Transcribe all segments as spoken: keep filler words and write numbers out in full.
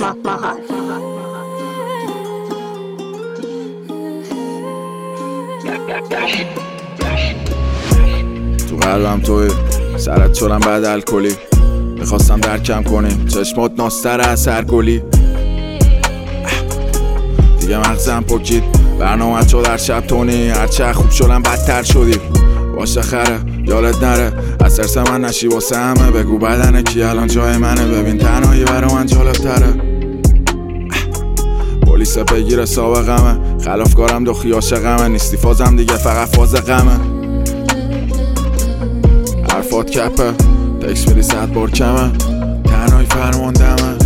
Mahal. تو قلبم توی سرت شدم بعد الکلی، میخواستم درکم کنی چشمات ناستر از هر گلی. دیگه مغزم پکید برنامه شد در شب تونی، هرچه خوب شدم بدتر شدی. باشه خره یالت نره از ترس من نشی واسه همه، بگو بدنه کی الان جای منه، ببین تنهایی برا من جالب تره. پلیس بگیره سابقمه، خلافکارم دو خیاش غمه، نیستی فازم دیگه فقط فاز غمه. حرفات کپه تکس میری صد بار کمه، تنهایی فرماندمه.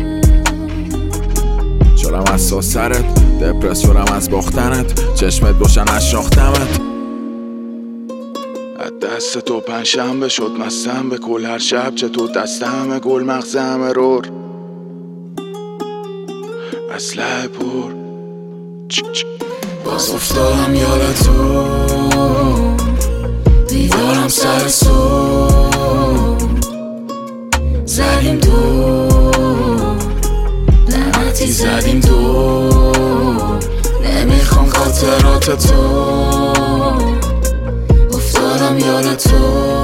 شدم از ساسرت دپرس شدم از باختنت، چشمت باشن از شاختمت. از دست تو پنجشنبه شد مستم به کل هر شب، چه تو دست همه گل مغز همه رور اسلحه پر. باز افتادم یاد تو دیدارم سر سو، زدیم دور لعنتی زدیم دور، نمیخوام خاطرات تو. افتادم یاد تو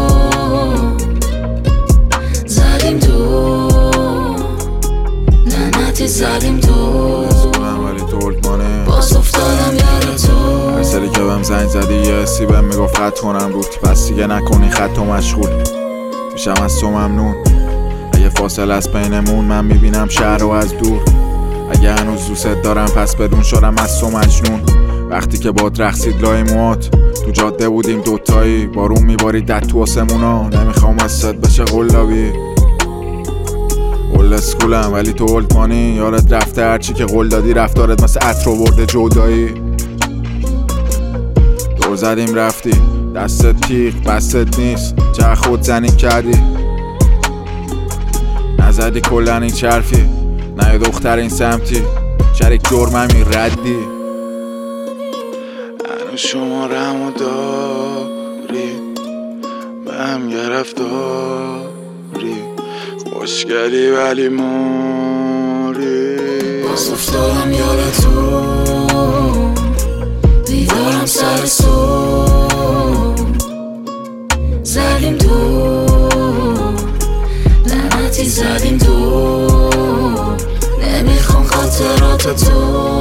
زدیم دور لعنتی زدیم دور، ولی تو التمانه باز افتادم یاد تو. هر سری که بهم زنگ زدی یه حسی بهم میگفت خط کنم روت، پس دیگه نکنی خط و مشغول میشم از تو ممنون. اگه فاصله از بینمون من میبینم شهر رو از دور، اگه هنوز دوست دارم پس بدون شدم از تو مجنون. وقتی که باد رقصید لای موات تو جاده بودیم دوتایی، بارون میبارید در تو آسمونا، نمیخوام وسط بشه قلابی. اولد اسکولم ولی تو اولدمانی، یادت رفته هرچی که قول دادی رفتارت مثل عطر آورده جدایی. دور زدیم رفتی دستت تیغ بستت نیست، چه خود زنی کردی نزدی کلن این چرفی، نه یه دختر این سمتی شریک جرممی ردی. هنو شما رمو داری به هم گرفتاری، خوشگلی ولی ماری. باز افتادم یاد تو دیدارم سر سو، زدیم دور لعنتی زدیم دور، نمیخوام خاطرات تو.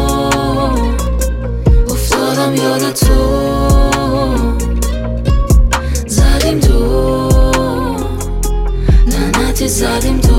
افتادم یاد تو زدیم دور لعنتی زدیم دور.